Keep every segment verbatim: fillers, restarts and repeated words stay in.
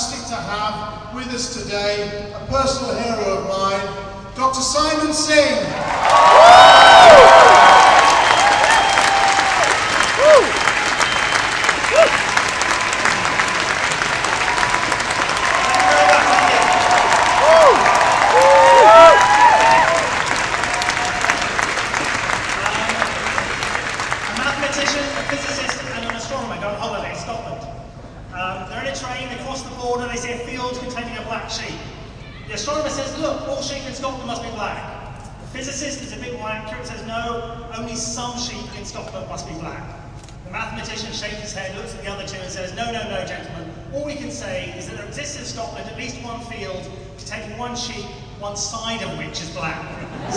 fantastic to have with us today a personal hero of mine, Doctor Simon Singh. The astronomer says, look, all sheep in Scotland must be black. The physicist is a bit more accurate, says, no, only some sheep in Scotland must be black. The mathematician shakes his head, looks at the other two and says, no, no, no, gentlemen, all we can say is that there exists in Scotland at least one field containing one sheep, one side of which is black. So,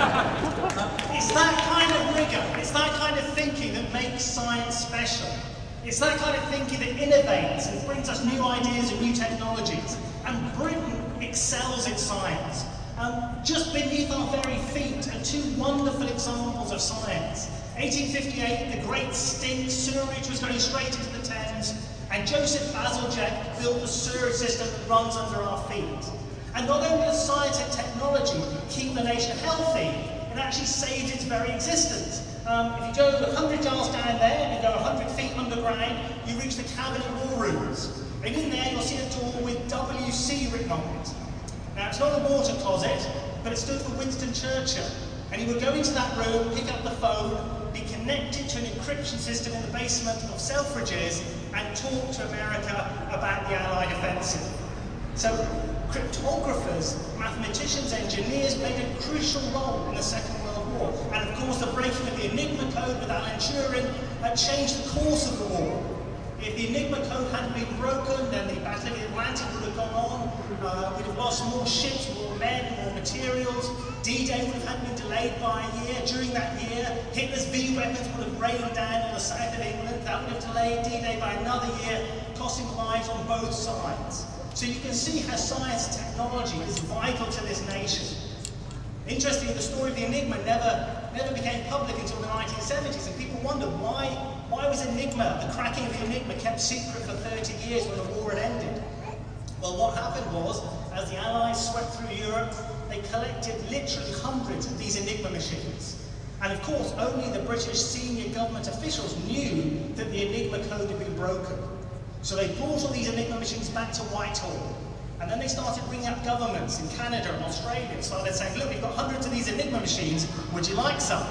uh, it's that kind of rigour, it's that kind of thinking that makes science special. It's that kind of thinking that innovates and brings us new ideas and new technologies. And Britain excels in science. Um, just beneath our very feet are two wonderful examples of science. eighteen fifty-eight, the Great Stink sewerage was going straight into the Thames, and Joseph Bazalgette built the sewerage system that runs under our feet. And not only does science and technology keep the nation healthy, it actually saves its very existence. Um, if you go one hundred yards down there and go one hundred feet underground, you reach the Cabinet War Rooms. And in there you'll see a door with W C written on it. Now it's not a water closet, but it stood for Winston Churchill. And he would go into that room, pick up the phone, be connected to an encryption system in the basement of Selfridges, and talk to America about the Allied offensive. So cryptographers, mathematicians, engineers played a crucial role in the Second World War. And of course the breaking of the Enigma code with Alan Turing uh, changed the course of the war. If the Enigma code hadn't been broken, then the Battle of the Atlantic would have gone on. Uh, we'd have lost more ships, more men, more materials. D-Day would have had been delayed by a year. During that year, Hitler's V weapons would have rained down on the south of England. That would have delayed D-Day by another year, costing lives on both sides. So you can see how science and technology is vital to this nation. Interestingly, the story of the Enigma never, never became public until the nineteen seventies, and people wonder why, why was Enigma, the cracking of the Enigma, kept secret for thirty years when the war had ended? Well, what happened was, as the Allies swept through Europe, they collected literally hundreds of these Enigma machines. And of course, only the British senior government officials knew that the Enigma code had been broken. So they brought all these Enigma machines back to Whitehall. And then they started ringing up governments in Canada and Australia and started saying, look, we've got hundreds of these Enigma machines, would you like some?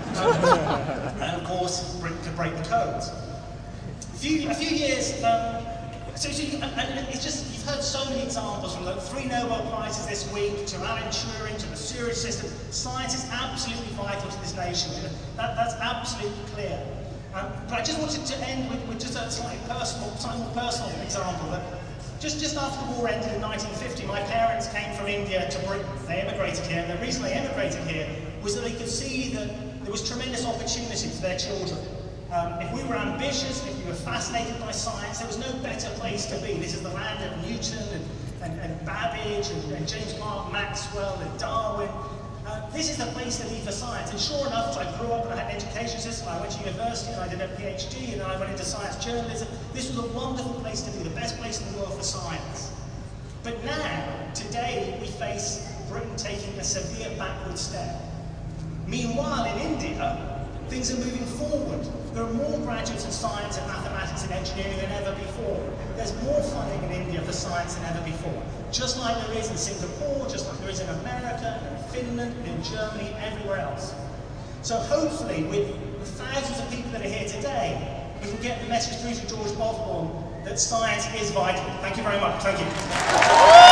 And of course, to break the codes. A few, a few years, um, so, so you, and, and it's just, you've heard so many examples from like three Nobel Prizes this week, to Alan Turing, to the sewerage system. Science is absolutely vital to this nation. That, that's absolutely clear. Um, but I just wanted to end with, with just a slightly personal, slightly more personal example. That just, just after the war ended in nineteen fifty, my parents came from India to Britain. They emigrated here, and the reason they emigrated here was that they could see that there was tremendous opportunity for their children. Um, if we were ambitious, if we were fascinated by science, there was no better place to be. This is the land of Newton and, and, and Babbage and, and James Clerk Maxwell and Darwin. Uh, this is the place to be for science. And sure enough, I grew up and I had an education system. I went to university and I did a PhD and then I went into science journalism. This was a wonderful place to be, the best place in the world for science. But now, today, we face Britain taking a severe backward step. Meanwhile, in India, things are moving forward. There are more graduates in science and mathematics and engineering than ever before. There's more funding in India for science than ever before. Just like there is in Singapore, just like there is in America, in Finland, in Germany, everywhere else. So hopefully, with the thousands of people that are here today, we can get the message through to George Osborne that science is vital. Thank you very much. Thank you.